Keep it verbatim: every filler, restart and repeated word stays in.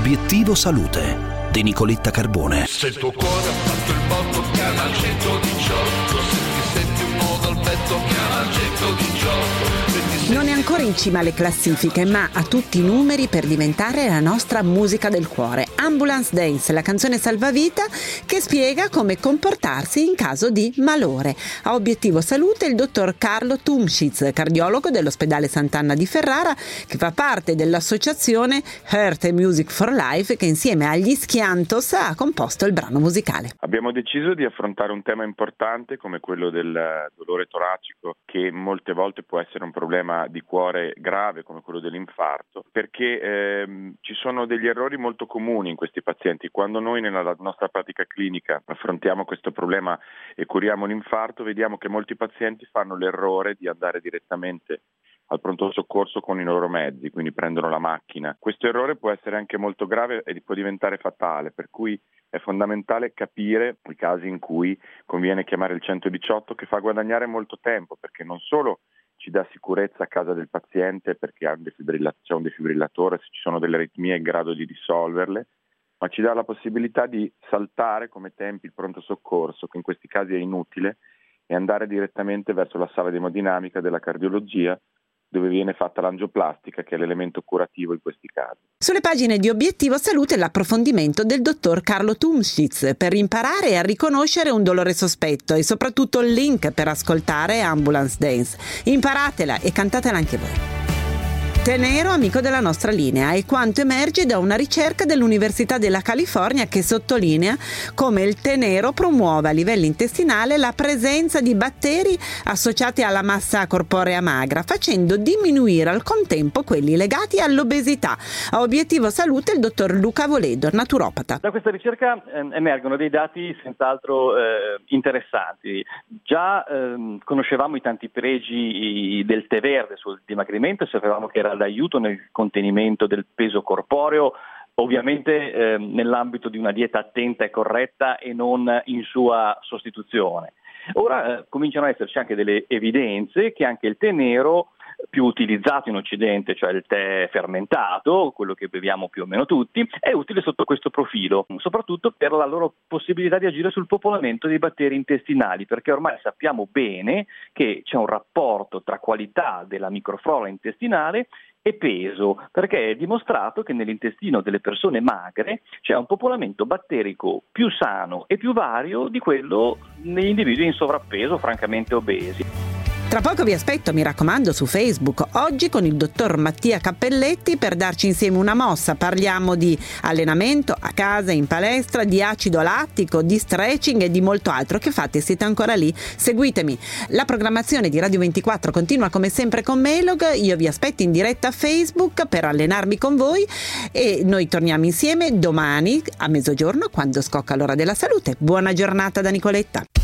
Obiettivo Salute di Nicoletta Carbone. Se il tuo cuore ha fatto il botto, chiama il centodiciotto. Se ti senti un nodo al petto, chiama il centodiciotto. Non è ancora in cima alle classifiche, ma ha tutti i numeri per diventare la nostra musica del cuore. Ambulance Dance, la canzone salvavita che spiega come comportarsi in caso di malore. A Obiettivo Salute il dottor Carlo Tumschitz, cardiologo dell'ospedale Sant'Anna di Ferrara, che fa parte dell'associazione Heart and Music for Life, che insieme agli Schiantos ha composto il brano musicale. Abbiamo deciso di affrontare un tema importante come quello del dolore toracico, che molte volte può essere un problema di cuore grave come quello dell'infarto, perché ehm, ci sono degli errori molto comuni in questi pazienti. Quando noi nella nostra pratica clinica affrontiamo questo problema e curiamo l'infarto, vediamo che molti pazienti fanno l'errore di andare direttamente al pronto soccorso con i loro mezzi, quindi prendono la macchina. Questo errore può essere anche molto grave e può diventare fatale, per cui è fondamentale capire i casi in cui conviene chiamare il centodiciotto, che fa guadagnare molto tempo, perché non solo ci dà sicurezza a casa del paziente perché ha un defibrilla- c'è un defibrillatore, se ci sono delle aritmie è in grado di risolverle, ma ci dà la possibilità di saltare come tempi il pronto soccorso, che in questi casi è inutile, e andare direttamente verso la sala di emodinamica della cardiologia, dove viene fatta l'angioplastica, che è l'elemento curativo in questi casi. Sulle pagine di Obiettivo Salute l'approfondimento del dottor Carlo Tumschitz per imparare a riconoscere un dolore sospetto e soprattutto il link per ascoltare Ambulance Dance. Imparatela e cantatela anche voi. Tenero, amico della nostra linea, è quanto emerge da una ricerca dell'Università della California che sottolinea come il tenero promuova a livello intestinale la presenza di batteri associati alla massa corporea magra, facendo diminuire al contempo quelli legati all'obesità. A Obiettivo Salute il dottor Luca Voledo, naturopata. Da questa ricerca eh, emergono dei dati senz'altro eh, interessanti. Già eh, conoscevamo i tanti pregi del tè verde sul dimagrimento e sapevamo che era d'aiuto nel contenimento del peso corporeo, ovviamente eh, nell'ambito di una dieta attenta e corretta e non in sua sostituzione. Ora eh, cominciano ad esserci anche delle evidenze che anche il tè nero più utilizzato in Occidente, cioè il tè fermentato, quello che beviamo più o meno tutti, è utile sotto questo profilo, soprattutto per la loro possibilità di agire sul popolamento dei batteri intestinali, perché ormai sappiamo bene che c'è un rapporto tra qualità della microflora intestinale e peso, perché è dimostrato che nell'intestino delle persone magre c'è un popolamento batterico più sano e più vario di quello negli individui in sovrappeso, francamente obesi. Tra poco vi aspetto, mi raccomando, su Facebook, oggi con il dottor Mattia Cappelletti per darci insieme una mossa. Parliamo di allenamento a casa, in palestra, di acido lattico, di stretching e di molto altro. Che fate? Siete ancora lì? Seguitemi. La programmazione di Radio ventiquattro continua come sempre con Melog. Io vi aspetto in diretta a Facebook per allenarmi con voi e noi torniamo insieme domani a mezzogiorno quando scocca l'ora della salute. Buona giornata da Nicoletta.